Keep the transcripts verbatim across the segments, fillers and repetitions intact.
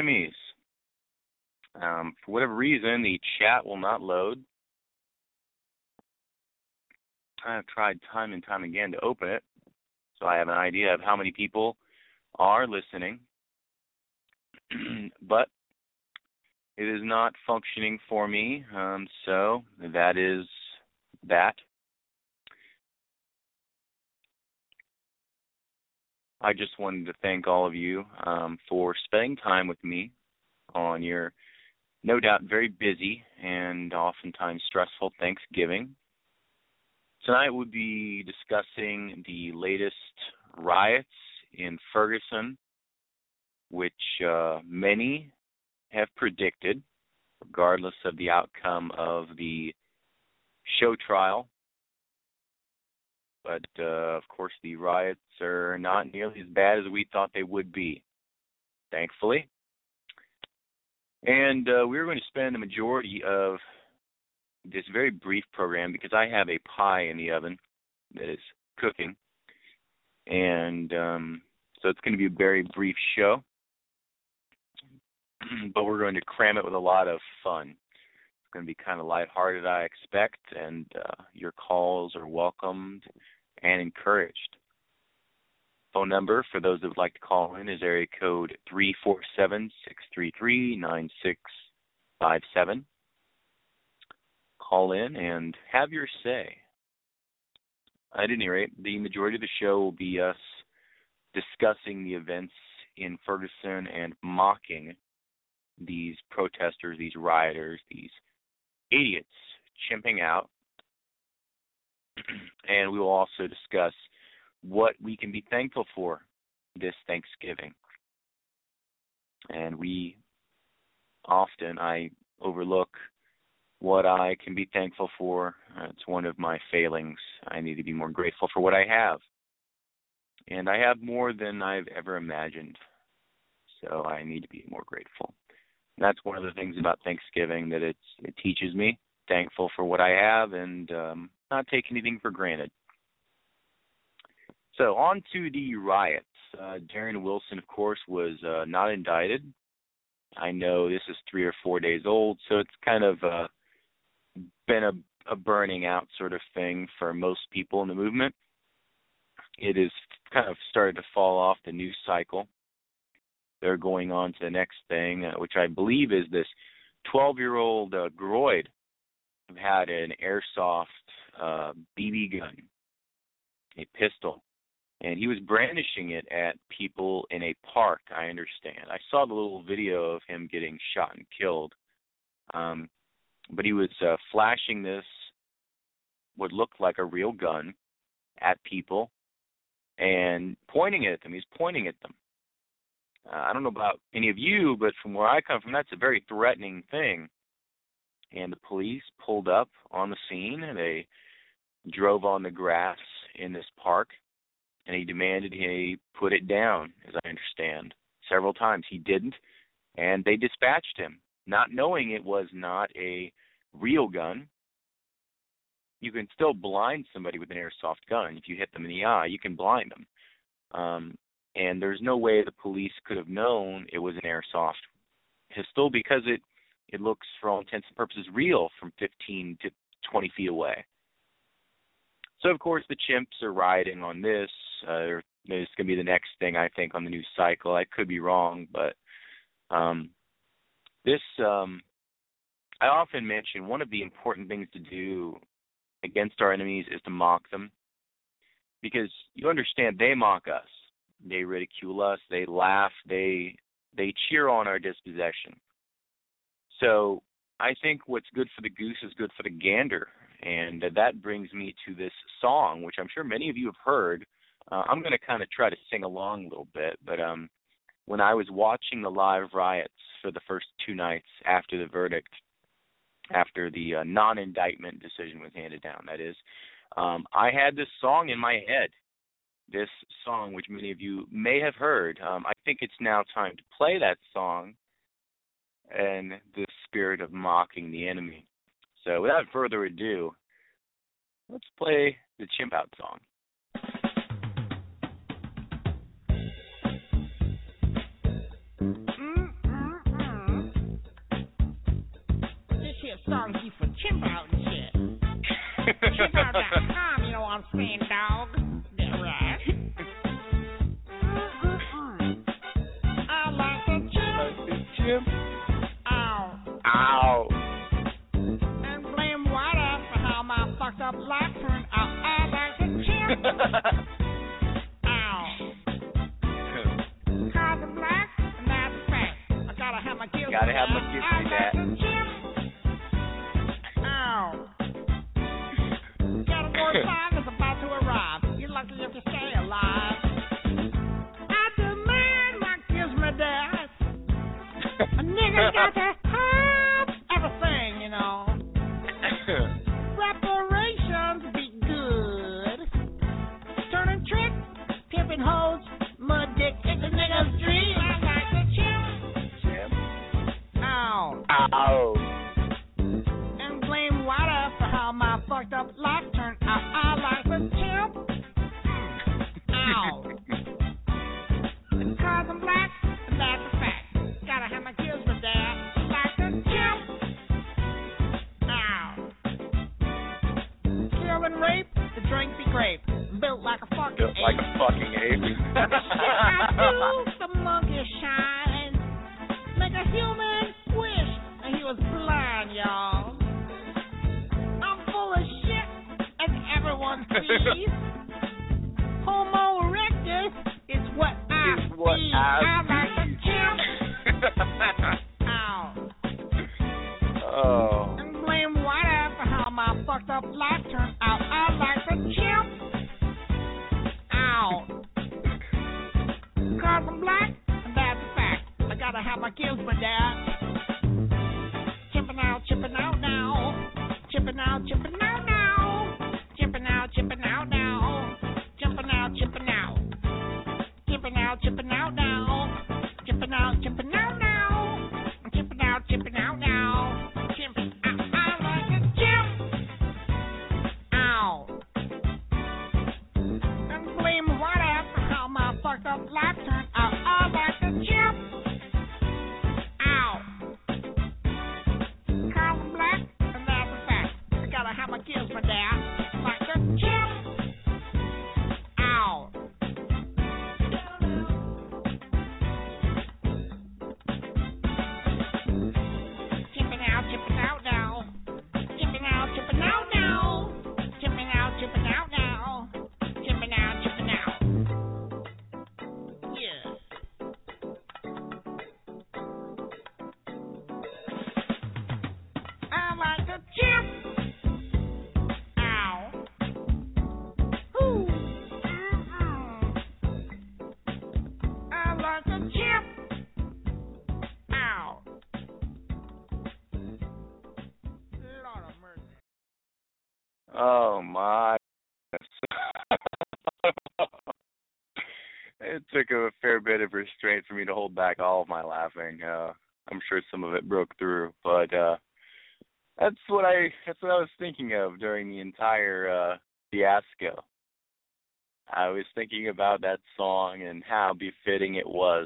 enemies. Um, for whatever reason, the chat will not load. I've tried time and time again to open it, so I have an idea of how many people are listening. But it is not functioning for me, um, so that is that. I just wanted to thank all of you um, for spending time with me on your no doubt very busy and oftentimes stressful Thanksgiving. Tonight we'll be discussing the latest riots in Ferguson, which uh, many have predicted, regardless of the outcome of the show trial. But, uh, of course, the riots are not nearly as bad as we thought they would be, thankfully. And uh, we're going to spend the majority of this very brief program, because I have a pie in the oven that is cooking. And um, so it's going to be a very brief show. But we're going to cram it with a lot of fun. It's going to be kind of lighthearted, I expect, and uh, your calls are welcomed and encouraged. Phone number for those that would like to call in is area code three four seven, six three three, nine six five seven. Call in and have your say. At any rate, the majority of the show will be us discussing the events in Ferguson and mocking these protesters, these rioters, these idiots chimping out. And we will also discuss what we can be thankful for this Thanksgiving. And we often, I overlook what I can be thankful for. Uh, it's one of my failings. I need to be more grateful for what I have. And I have more than I've ever imagined. So I need to be more grateful. And that's one of the things about Thanksgiving that it's, it teaches me. Thankful for what I have and um, not take anything for granted. So on to the riots. Uh, Darren Wilson, of course, was uh, not indicted. I know this is three or four days old, so it's kind of uh, been a, a burning out sort of thing for most people in the movement. It has kind of started to fall off the news cycle. They're going on to the next thing, uh, which I believe is this twelve-year-old uh, Groyd who had an airsoft uh, B B gun, a pistol, and he was brandishing it at people in a park, I understand. I saw the little video of him getting shot and killed, um, but he was uh, flashing this, what looked like a real gun, at people and pointing it at them. He's pointing at them. Uh, I don't know about any of you, but from where I come from, that's a very threatening thing. And the police pulled up on the scene, and they drove on the grass in this park, and he demanded he put it down, as I understand, several times. He didn't, and they dispatched him, not knowing it was not a real gun. You can still blind somebody with an airsoft gun. If you hit them in the eye, you can blind them. Um, and there's no way the police could have known it was an airsoft pistol because it, it looks, for all intents and purposes, real from fifteen to twenty feet away. So, of course, the chimps are riding on this. Uh, it's going to be the next thing, I think, on the news cycle. I could be wrong, but um, this, um, I often mention one of the important things to do against our enemies is to mock them, because you understand they mock us. They ridicule us. They laugh. They they cheer on our dispossession. So I think what's good for the goose is good for the gander. And that brings me to this song, which I'm sure many of you have heard. Uh, I'm going to kind of try to sing along a little bit. But um, when I was watching the live riots for the first two nights after the verdict, after the uh, non-indictment decision was handed down, that is, um, I had this song in my head, this song which many of you may have heard. Um, I think it's now time to play that song in the spirit of mocking the enemy. So without further ado, let's play the Chimp Out song. Mm-mm-mm. song she's for Chimp Out and shit. chimp out dot com, you know what I'm saying, dog? Yeah, right. I like the chimp. Chimp. Ow. Ow. And blame white ass for how my fucked up life turned out. I like the chimp. Ow. Cause I'm black, and that's a fact. I gotta have my gills. Gotta have my gills I in like that. the chimp. Ow. Category five is about to arrive. You're lucky if you stay alive. I demand my gills, my dad. A nigga got to have everything, you know. Reparations be good. Turning tricks, pimping hoes, mud dick, it's a nigga's dream. I like the chimp. Chimp. Ow. Ow. And blame water for how my fucked up life turned out. I like the chimp. Ow. Because I'm black, and that's a fact. Gotta have my kills with that. Like the chimp. Ow. Kill and rape, the drink be grape. Built like a fucking Built ape. like a fucking ape. The shit I do, the monkey shine. Make a human wish that he was blind, y'all. I'm full of shit, as everyone sees. Homo erectus is what I Is what see. I like the chimp. Ow. Oh. And blame white ass for how my fucked up life turned out. I like the chimp. Ow. Cause I'm black, and that's a fact. I gotta have my kills, my dad. Chipping out, chipping out now. Chipping out, chipping out now. Chipping out, chipping out now. Chipping out, chipping out. Chipping out, chipping out now. Chipping out, chipping out now. Chipping out, chipping out now. Chipping out, I like a chip. Ow. And blame white ass for how my fucked up life turned out. I like a chip. Ow. Cause I'm black, and that's a fact. I gotta have my kills for that. Like a chip. Ow. Chipping out, chipping out now. Chipping out, chipping out now. Chipping out, chipping out now. Chipping out, chipping out. Yeah. I like to chip. Ow. Ooh. Mm-mm. I like to chip. Ow. Lord of mercy. Oh my. It took a fair bit of restraint for me to hold back all of my laughing. Uh, I'm sure some of it broke through, but uh, that's what I that's what I was thinking of during the entire uh, fiasco. I was thinking about that song and how befitting it was.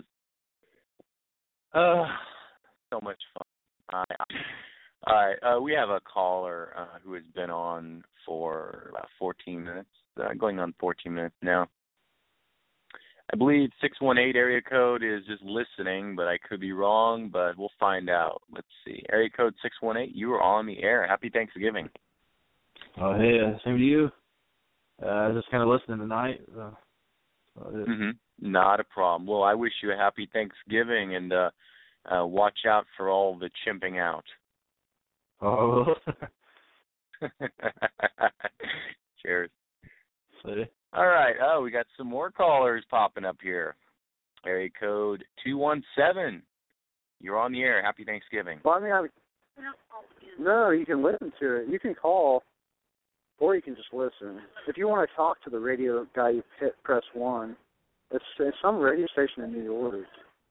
Uh, so much fun. I, all right, uh, we have a caller uh, who has been on for about fourteen minutes, uh, going on fourteen minutes now. I believe six one eight area code is just listening, but I could be wrong, but we'll find out. Let's see. Area code six one eight, you are on the air. Happy Thanksgiving. Oh, hey, uh, same to you. Uh, I was just kind of listening tonight. So, so Mm-hmm. Not a problem. Well, I wish you a happy Thanksgiving, and uh, uh, watch out for all the chimping out. Oh, Cheers. see. All right. Oh, we got some more callers popping up here. Area code two one seven. You're on the air. Happy Thanksgiving. Well, I mean, I, no, you can listen to it. You can call, or you can just listen. If you want to talk to the radio guy, you hit press one. It's, it's some radio station in New York.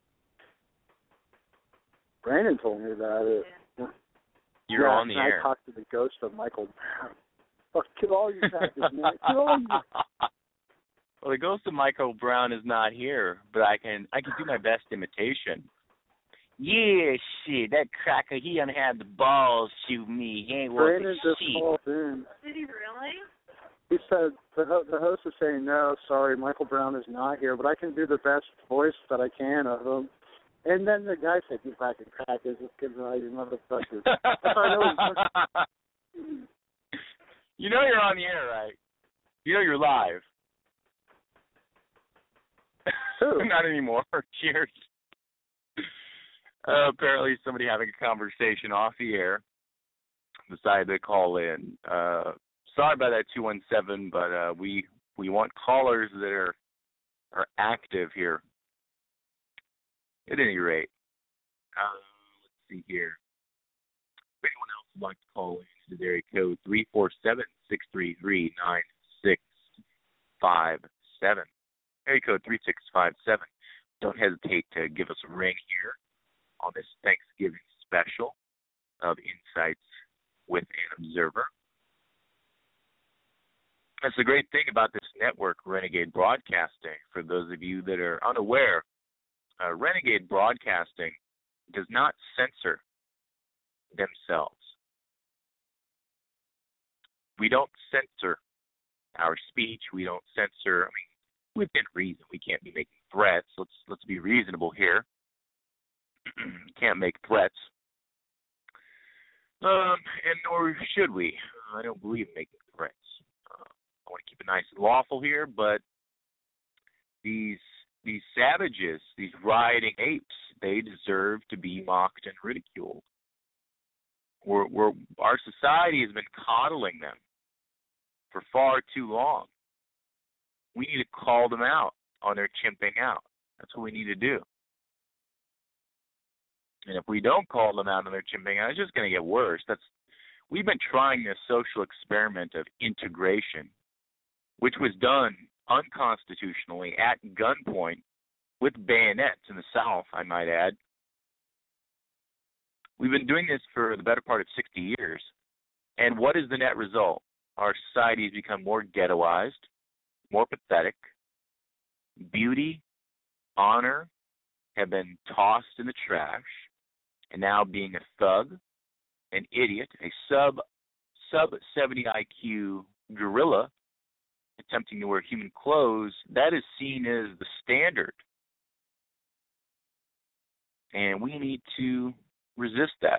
Brandon told me about it. You're yeah, on the and air. I talked to the ghost of Michael Brown. Fuck, kill all you factors, man. Kill all you. Well, the ghost of Michael Brown is not here, but I can I can do my best imitation. Yeah, shit, that cracker, he done had the balls shoot me. He ain't worth Brandon the just shit. called in. Did he really? He said the ho- the host is saying no, sorry, Michael Brown is not here, but I can do the best voice that I can of him. And then the guy said, "You fucking crackers, this kid's right, you motherfuckers." I know you know you're on the air, right? You know you're live. Who? Not anymore. Cheers. Uh, apparently somebody having a conversation off the air decided to call in. Uh, sorry about that, two one seven, but uh, we we want callers that are are active here. At any rate, uh, let's see here. If anyone else would like to call in to the area code three four seven, six three three, nine six five seven. Area code three six five seven. Don't hesitate to give us a ring here on this Thanksgiving special of Insights with an Observer. That's the great thing about this network, Renegade Broadcasting. For those of you that are unaware, uh, Renegade Broadcasting does not censor themselves. We don't censor our speech. We don't censor, I mean, within reason. We can't be making threats. Let's let's be reasonable here. Can't make threats. Um, and nor should we. I don't believe in making threats. Uh, I want to keep it nice and lawful here, but these these savages, these rioting apes, they deserve to be mocked and ridiculed. We're, we're, our society has been coddling them for far too long. We need to call them out on their chimping out. That's what we need to do. And if we don't call them out on their chimping out, it's just going to get worse. That's we've been trying this social experiment of integration, which was done unconstitutionally at gunpoint with bayonets in the South, I might add. We've been doing this for the better part of sixty years. And what is the net result? Our society has become more ghettoized, more pathetic. Beauty, honor have been tossed in the trash. And now being a thug, an idiot, a sub sub seventy I Q gorilla attempting to wear human clothes, that is seen as the standard. And we need to resist that.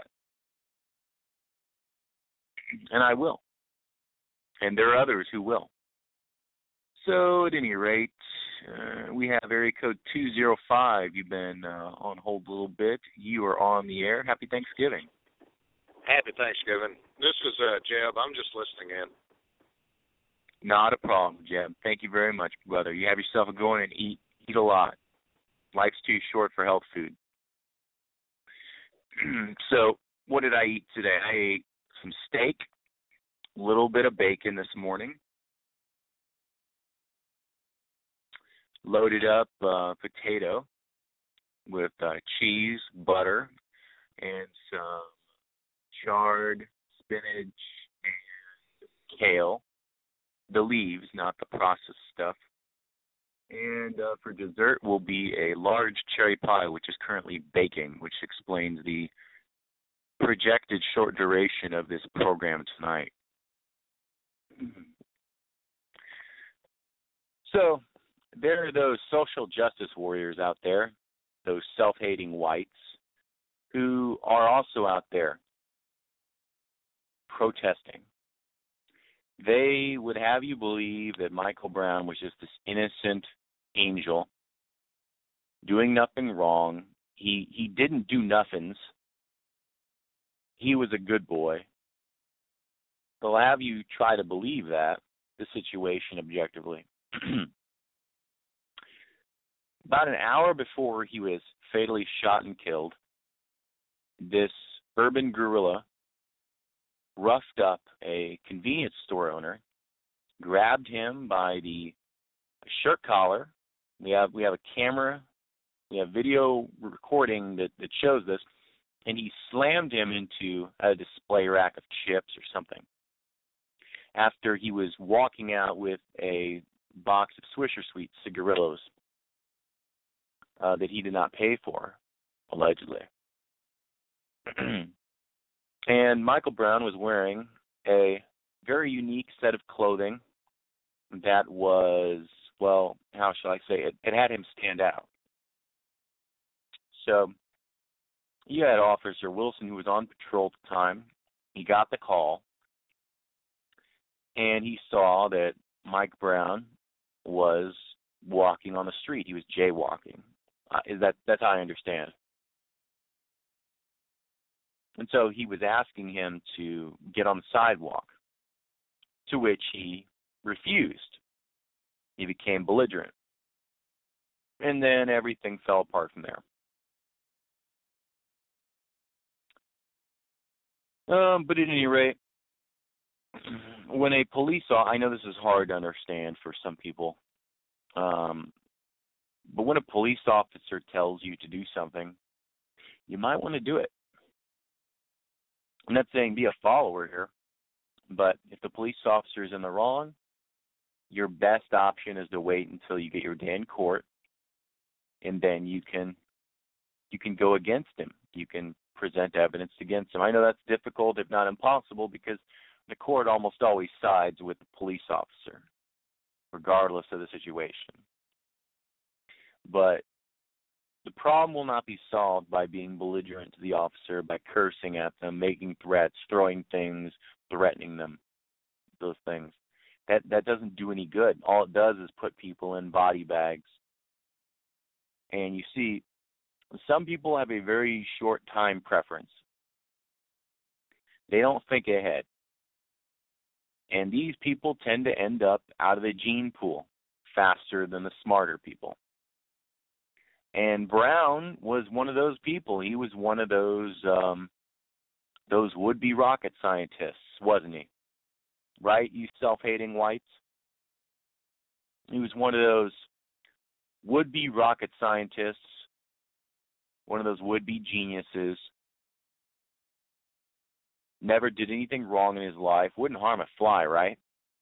And I will. And there are others who will. So at any rate, uh, we have area code two zero five. You've been uh, on hold a little bit. You are on the air. Happy Thanksgiving. Happy Thanksgiving. This is uh, Jeb. I'm just listening in. Not a problem, Jeb. Thank you very much, brother. You have yourself a going and eat. Eat a lot. Life's too short for health food. So what did I eat today? I ate some steak, a little bit of bacon this morning. Loaded up uh, potato with uh, cheese, butter, and some charred spinach and kale. The leaves, not the processed stuff. And uh, for dessert will be a large cherry pie, which is currently baking, which explains the projected short duration of this program tonight. So, there are those social justice warriors out there, those self-hating whites, who are also out there protesting. They would have you believe that Michael Brown was just this innocent angel doing nothing wrong. He he didn't do nothings. He was a good boy. They'll have you try to believe that, the situation objectively. About an hour before he was fatally shot and killed, this urban guerrilla roughed up a convenience store owner, grabbed him by the shirt collar. We have we have a camera, we have video recording that, that shows this, and he slammed him into a display rack of chips or something after he was walking out with a box of Swisher Sweet cigarillos uh, that he did not pay for, allegedly. And Michael Brown was wearing a very unique set of clothing that was, well, how shall I say it? It had him stand out. So you had Officer Wilson, who was on patrol at the time. He got the call, and he saw that Mike Brown was walking on the street. He was jaywalking. Uh, is that that's how I understand. And so he was asking him to get on the sidewalk, to which he refused. He became belligerent. And then everything fell apart from there. Um, but at any rate, when a police officer, I know this is hard to understand for some people, um, but when a police officer tells you to do something, you might want to do it. I'm not saying be a follower here, but if the police officer is in the wrong, your best option is to wait until you get your day in court, and then you can you can go against him. You can present evidence against him. I know that's difficult, if not impossible, because the court almost always sides with the police officer, regardless of the situation. But the problem will not be solved by being belligerent to the officer, by cursing at them, making threats, throwing things, threatening them, those things. That that doesn't do any good. All it does is put people in body bags. And you see, some people have a very short time preference. They don't think ahead. And these people tend to end up out of the gene pool faster than the smarter people. And Brown was one of those people. He was one of those um, those would-be rocket scientists, wasn't he? Right, you self-hating whites? He was one of those would-be rocket scientists, one of those would-be geniuses, never did anything wrong in his life, wouldn't harm a fly, right?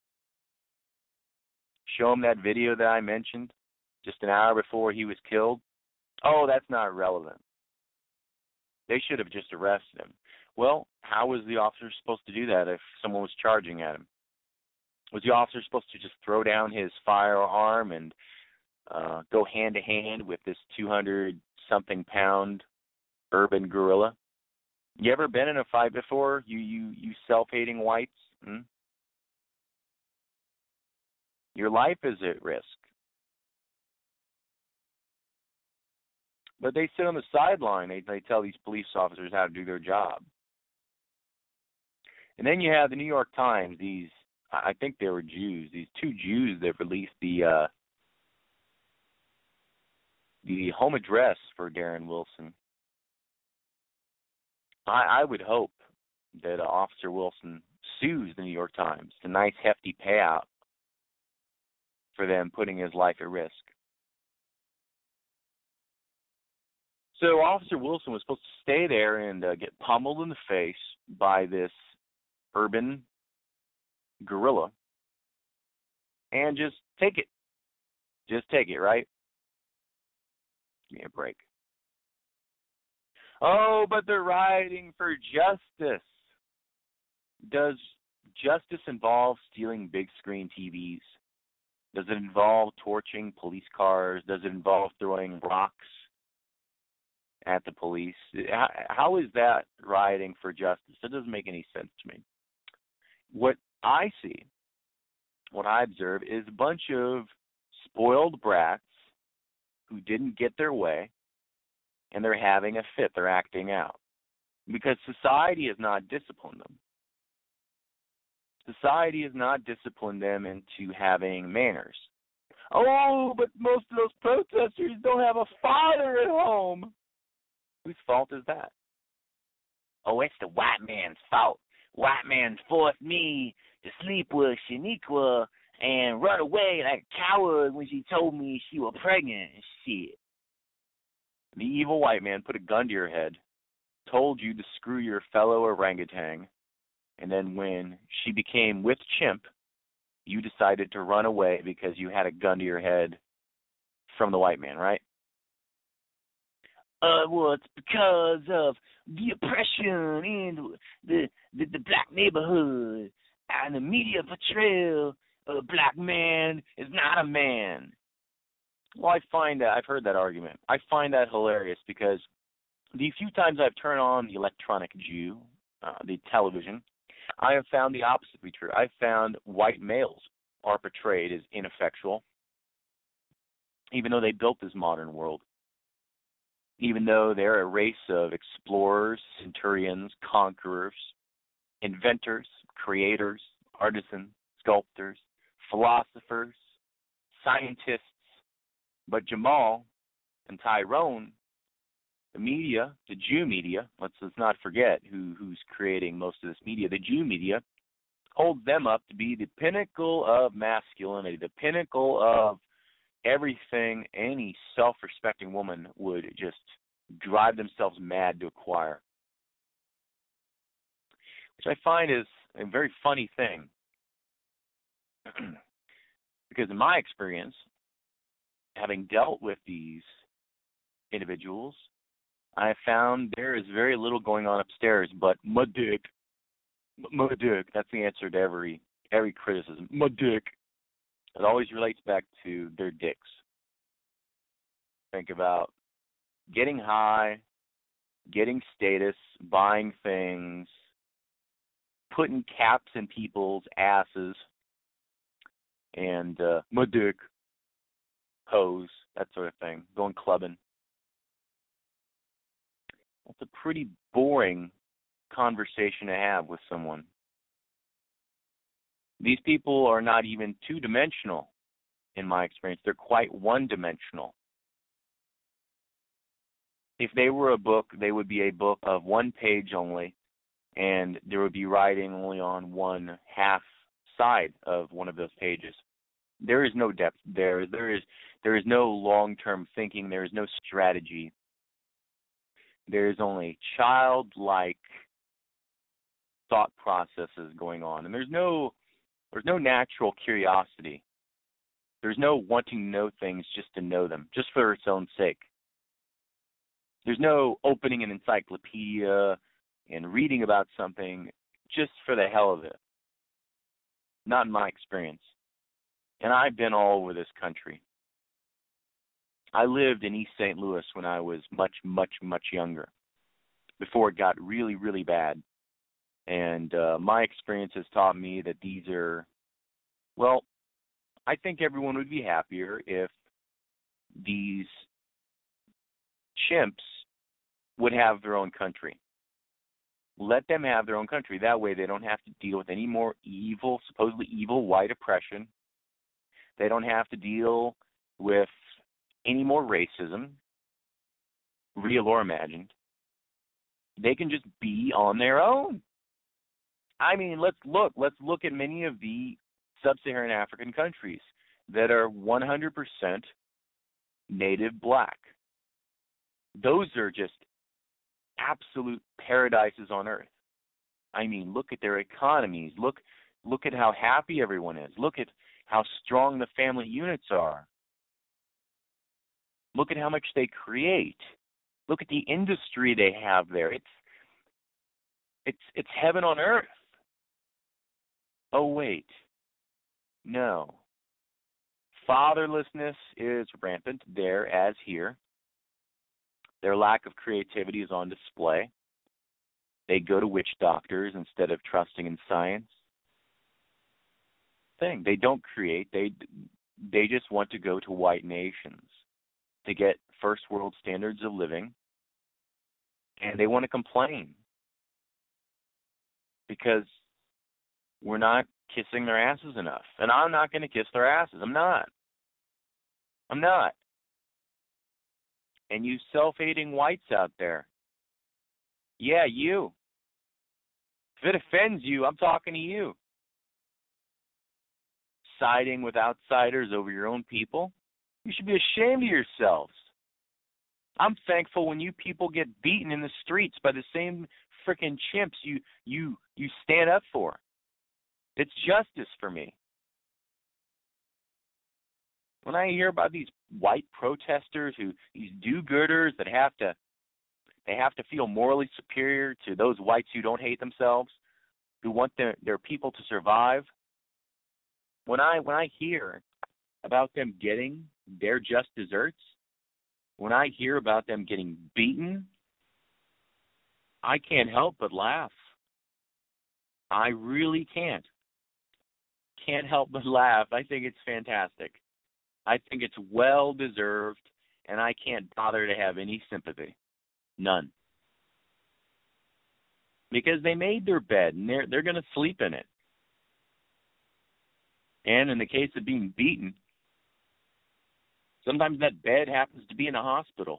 Show him that video that I mentioned just an hour before he was killed. Oh, that's not relevant. They should have just arrested him. Well, how was the officer supposed to do that if someone was charging at him? Was the officer supposed to just throw down his firearm and uh, go hand-to-hand with this two hundred something pound urban gorilla? You ever been in a fight before, you you, you self-hating whites? Hmm? Your life is at risk. But they sit on the sideline. They, they tell these police officers how to do their job. And then you have the New York Times, these, I think they were Jews, these two Jews that released the uh, the home address for Darren Wilson. I, I would hope that uh, Officer Wilson sues the New York Times. It's a nice hefty payout for them putting his life at risk. So Officer Wilson was supposed to stay there and uh, get pummeled in the face by this urban gorilla and just take it. Just take it, right? Give me a break. Oh, but they're rioting for justice. Does justice involve stealing big screen T Vs? Does it involve torching police cars? Does it involve throwing rocks at the police? How, how is that rioting for justice? That doesn't make any sense to me. What I see, what I observe, is a bunch of spoiled brats who didn't get their way, and they're having a fit. They're acting out because society has not disciplined them. Society has not disciplined them into having manners. Oh, but most of those protesters don't have a father at home. Whose fault is that? Oh, it's the white man's fault. White man forced me to sleep with Shaniqua and run away like a coward when she told me she was pregnant and shit. The evil white man put a gun to your head, told you to screw your fellow orangutan, and then when she became with Chimp, you decided to run away because you had a gun to your head from the white man, right? Uh, well, it's because of the oppression in the, the the black neighborhood and the media portrayal of a black man is not a man. Well, I find that, I've heard that argument. I find that hilarious because the few times I've turned on the electronic Jew, uh, the television, I have found the opposite to be true. I've found white males are portrayed as ineffectual, even though they built this modern world. Even though they're a race of explorers, centurions, conquerors, inventors, creators, artisans, sculptors, philosophers, scientists. But Jamal and Tyrone, the media, the Jew media, let's, let's not forget who, who's creating most of this media, the Jew media, holds them up to be the pinnacle of masculinity, the pinnacle of everything any self-respecting woman would just drive themselves mad to acquire. Which I find is a very funny thing. Because in my experience, having dealt with these individuals, I have found there is very little going on upstairs but my dick. My dick. That's the answer to every every criticism. My dick. It always relates back to their dicks. Think about getting high, getting status, buying things, putting caps in people's asses, and uh, my dick, hose, that sort of thing, going clubbing. That's a pretty boring conversation to have with someone. These people are not even two-dimensional, in my experience. They're quite one-dimensional. If they were a book, they would be a book of one page only, and there would be writing only on one half side of one of those pages. There is no depth there. There is there is no long-term thinking. There is no strategy. There is only childlike thought processes going on, and there's no There's no natural curiosity. There's no wanting to know things just to know them, just for its own sake. There's no opening an encyclopedia and reading about something just for the hell of it. Not in my experience. And I've been all over this country. I lived in East Saint Louis when I was much, much, much younger, before it got really, really bad. And uh, my experience has taught me that these are, well, I think everyone would be happier if these chimps would have their own country. Let them have their own country. That way they don't have to deal with any more evil, supposedly evil white oppression. They don't have to deal with any more racism, real or imagined. They can just be on their own. I mean, let's look. Let's look at many of the sub-Saharan African countries that are one hundred percent native black. Those are just absolute paradises on earth. I mean, look at their economies. Look, look at how happy everyone is. Look at how strong the family units are. Look at how much they create. Look at the industry they have there. It's it's it's heaven on earth. Oh, wait. No. Fatherlessness is rampant there as here. Their lack of creativity is on display. They go to witch doctors instead of trusting in science. Thing. They don't create. They they just want to go to white nations to get first world standards of living, and they want to complain because we're not kissing their asses enough. And I'm not going to kiss their asses. I'm not. I'm not. And you self-hating whites out there, yeah, you. If it offends you, I'm talking to you. Siding with outsiders over your own people, you should be ashamed of yourselves. I'm thankful when you people get beaten in the streets by the same frickin' chimps you you you stand up for. It's justice for me. When I hear about these white protesters, who these do-gooders that have to They have to feel morally superior to those whites who don't hate themselves, who want their, their people to survive. When I when I hear about them getting their just desserts, when I hear about them getting beaten, I can't help but laugh. I really can't. Can't help but laugh. I think it's fantastic. I think it's well-deserved, and I can't bother to have any sympathy. None. Because they made their bed, and they're, they're going to sleep in it. And in the case of being beaten, sometimes that bed happens to be in a hospital.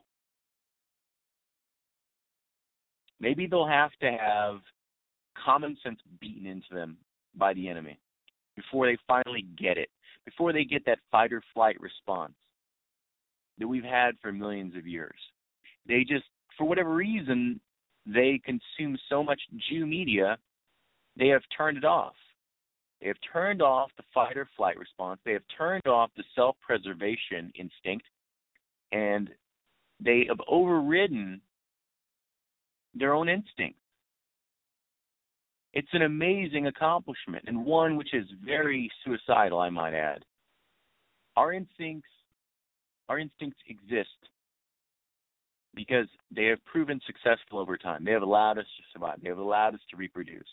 Maybe they'll have to have common sense beaten into them by the enemy before they finally get it, before they get that fight or flight response that we've had for millions of years. They just, for whatever reason, they consume so much Jew media, they have turned it off. They have turned off the fight or flight response. They have turned off the self-preservation instinct, and they have overridden their own instincts. It's an amazing accomplishment, and one which is very suicidal, I might add. Our instincts, our instincts exist because they have proven successful over time. They have allowed us to survive. They have allowed us to reproduce.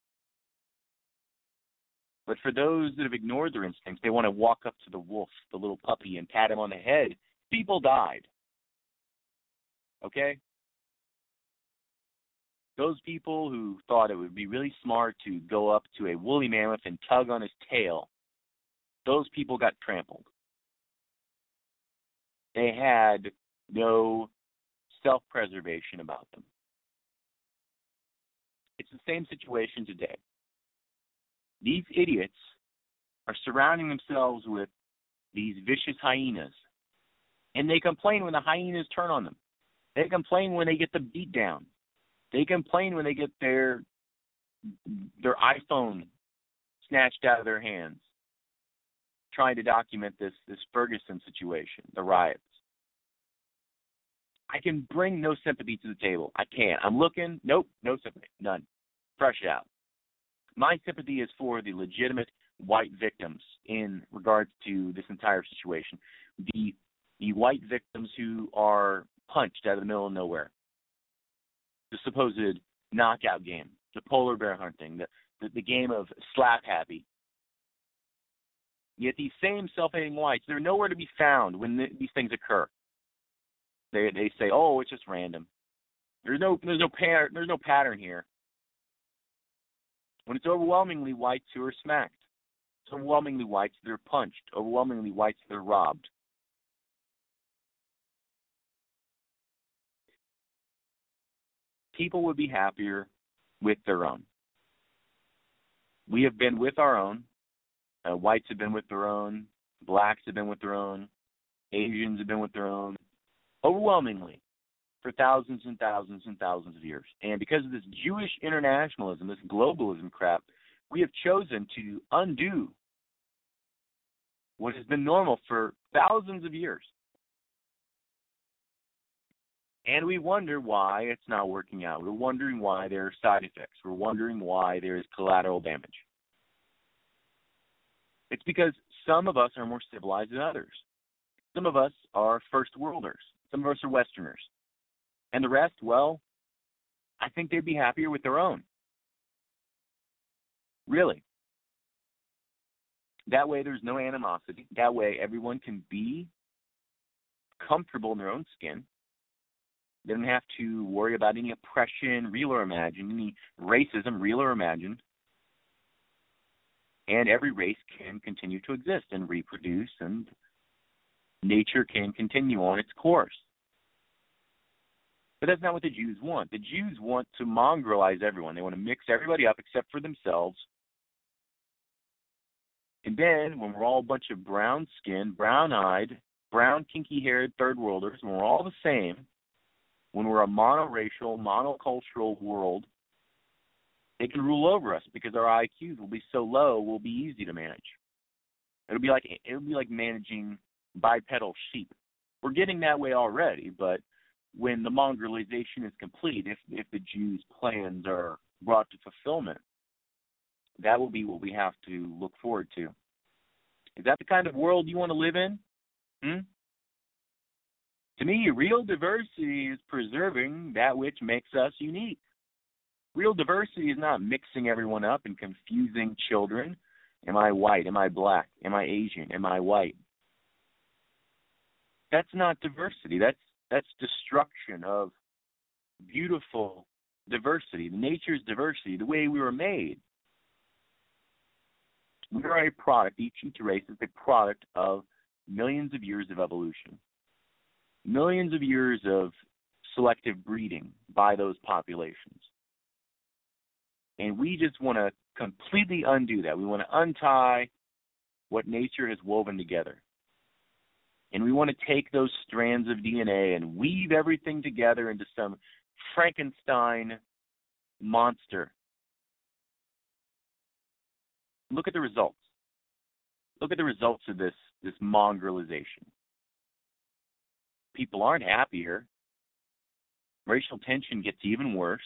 But for those that have ignored their instincts, they want to walk up to the wolf, the little puppy, and pat him on the head. People died. Okay? Those people who thought it would be really smart to go up to a woolly mammoth and tug on his tail, those people got trampled. They had no self-preservation about them. It's the same situation today. These idiots are surrounding themselves with these vicious hyenas, and they complain when the hyenas turn on them. They complain when they get the beat down. They complain when they get their their iPhone snatched out of their hands, trying to document this, this Ferguson situation, the riots. I can bring no sympathy to the table. I can't. I'm looking. Nope, no sympathy. None. Fresh out. My sympathy is for the legitimate white victims in regards to this entire situation. The the white victims who are punched out of the middle of nowhere. The supposed knockout game, the polar bear hunting, the, the, the game of slap happy. Yet these same self-hating whites, they're nowhere to be found when the, these things occur. They they say, oh, it's just random. There's no there's no pattern there's no pattern here. When it's overwhelmingly whites who are smacked, it's overwhelmingly whites that are punched, overwhelmingly whites that are robbed. People would be happier with their own. We have been with our own. Uh, whites have been with their own. Blacks have been with their own. Asians have been with their own. Overwhelmingly, for thousands and thousands and thousands of years. And because of this Jewish internationalism, this globalism crap, we have chosen to undo what has been normal for thousands of years. And we wonder why it's not working out. We're wondering why there are side effects. We're wondering why there is collateral damage. It's because some of us are more civilized than others. Some of us are first worlders. Some of us are Westerners. And the rest, well, I think they'd be happier with their own. Really. That way there's no animosity. That way everyone can be comfortable in their own skin. They don't have to worry about any oppression, real or imagined, any racism, real or imagined. And every race can continue to exist and reproduce, and nature can continue on its course. But that's not what the Jews want. The Jews want to mongrelize everyone. They want to mix everybody up except for themselves. And then, when we're all a bunch of brown-skinned, brown-eyed, brown, kinky-haired third worlders, when we're all the same, when we're a monoracial, monocultural world, they can rule over us because our I Qs will be so low, we'll be easy to manage. It'll be like it'll be like managing bipedal sheep. We're getting that way already, but when the mongrelization is complete, if if the Jews' plans are brought to fulfillment, that will be what we have to look forward to. Is that the kind of world you want to live in? Hmm? To me, real diversity is preserving that which makes us unique. Real diversity is not mixing everyone up and confusing children. Am I white? Am I black? Am I Asian? Am I white? That's not diversity. That's that's destruction of beautiful diversity, nature's diversity, the way we were made. We are a product, each, each race is a product of millions of years of evolution, millions of years of selective breeding by those populations. And we just want to completely undo that. We want to untie what nature has woven together. And we want to take those strands of D N A and weave everything together into some Frankenstein monster. Look at the results. Look at the results of this, this mongrelization. People aren't happier. Racial tension gets even worse.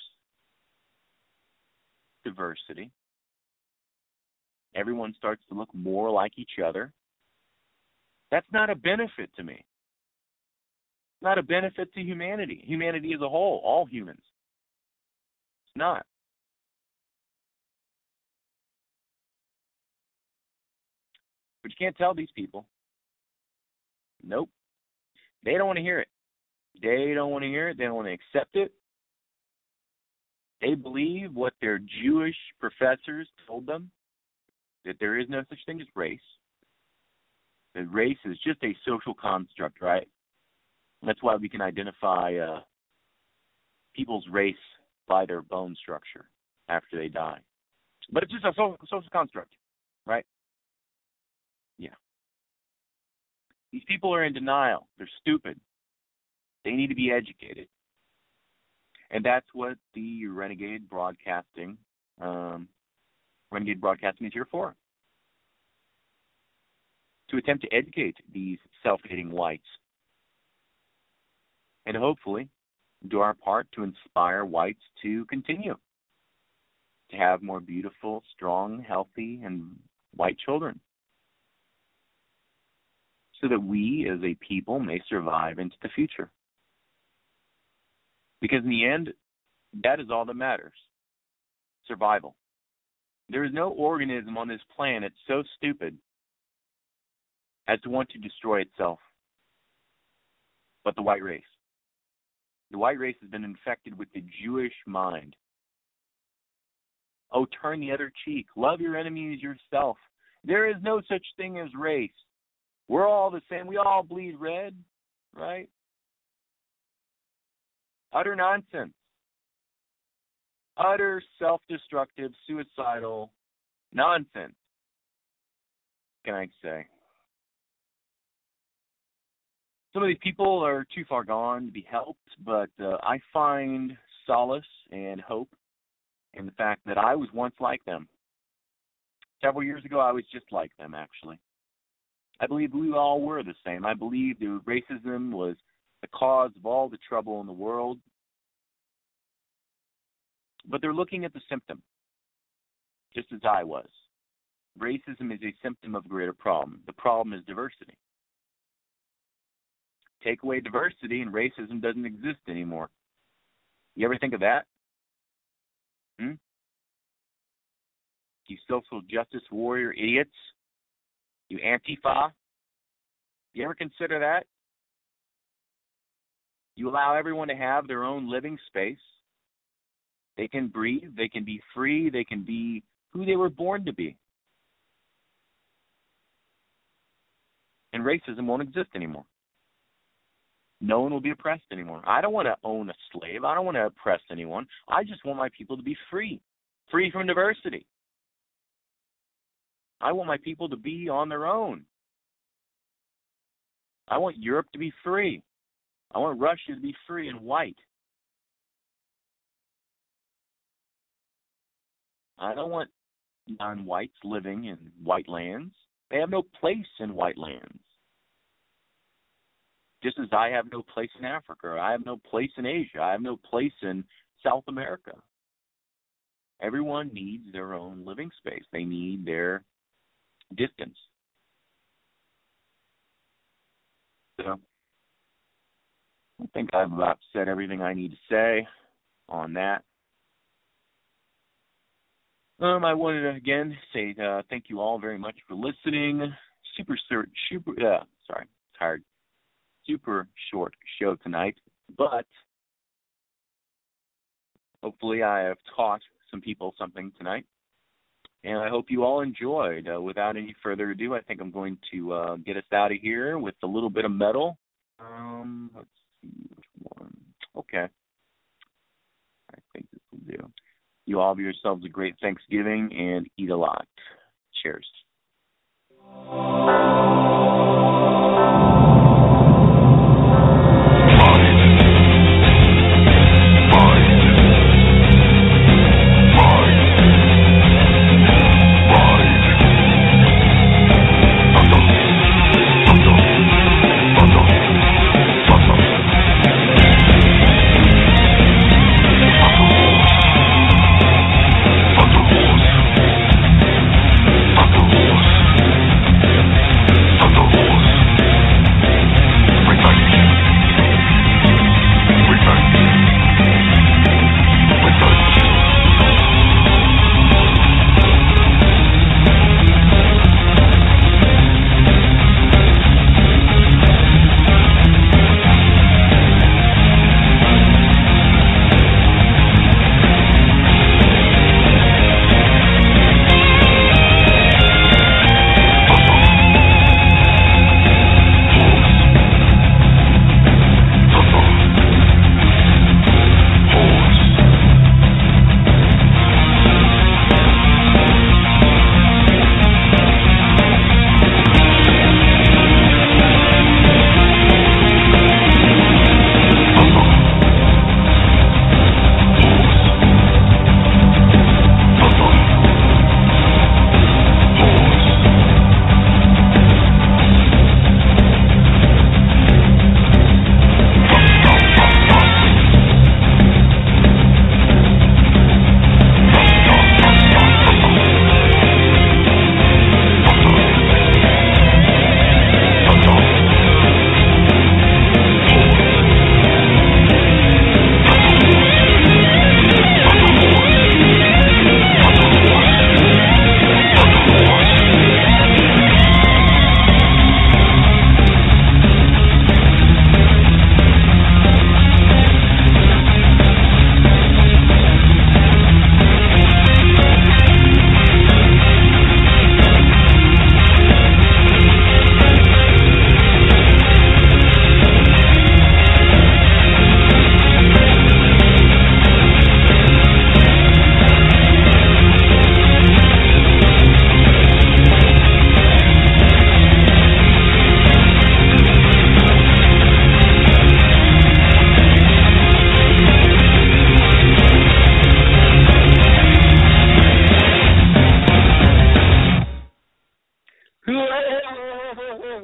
Diversity. Everyone starts to look more like each other. That's not a benefit to me. It's not a benefit to humanity. Humanity as a whole, all humans. It's not. But you can't tell these people. Nope. They don't want to hear it. They don't want to hear it. They don't want to accept it. They believe what their Jewish professors told them, that there is no such thing as race. That race is just a social construct, right? That's why we can identify uh, people's race by their bone structure after they die. But it's just a social, social construct, right? Yeah. These people are in denial. They're stupid. They need to be educated. And that's what the Renegade Broadcasting, um, Renegade Broadcasting is here for. To attempt to educate these self-hating whites. And hopefully do our part to inspire whites to continue to have more beautiful, strong, healthy, and white children. So that we as a people may survive into the future. Because in the end, that is all that matters. Survival. There is no organism on this planet so stupid as to want to destroy itself but the white race. The white race has been infected with the Jewish mind. Oh, turn the other cheek. Love your enemies yourself. There is no such thing as race. We're all the same. We all bleed red, right? Utter nonsense. Utter self-destructive, suicidal nonsense, can I say. Some of these people are too far gone to be helped, but uh, I find solace and hope in the fact that I was once like them. Several years ago, I was just like them, actually. I believe we all were the same. I believe that racism was the cause of all the trouble in the world. But they're looking at the symptom, just as I was. Racism is a symptom of a greater problem. The problem is diversity. Take away diversity and racism doesn't exist anymore. You ever think of that? Hmm? You social justice warrior idiots? You Antifa? You ever consider that? You allow everyone to have their own living space. They can breathe. They can be free. They can be who they were born to be. And racism won't exist anymore. No one will be oppressed anymore. I don't want to own a slave. I don't want to oppress anyone. I just want my people to be free, free from diversity. I want my people to be on their own. I want Europe to be free. I want Russia to be free and white. I don't want non-whites living in white lands. They have no place in white lands. Just as I have no place in Africa, I have no place in Asia, I have no place in South America. Everyone needs their own living space. They need their distance. So I think I've about said everything I need to say on that. Um, I wanted to again say uh, thank you all very much for listening. Super, super, uh, sorry, tired. Super short show tonight, but hopefully I have taught some people something tonight, and I hope you all enjoyed. Uh, without any further ado, I think I'm going to uh, get us out of here with a little bit of metal. Um, let's see which one. Okay, I think this will do. You all have yourselves a great Thanksgiving and eat a lot. Cheers.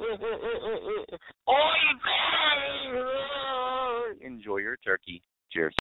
Enjoy your turkey. Cheers.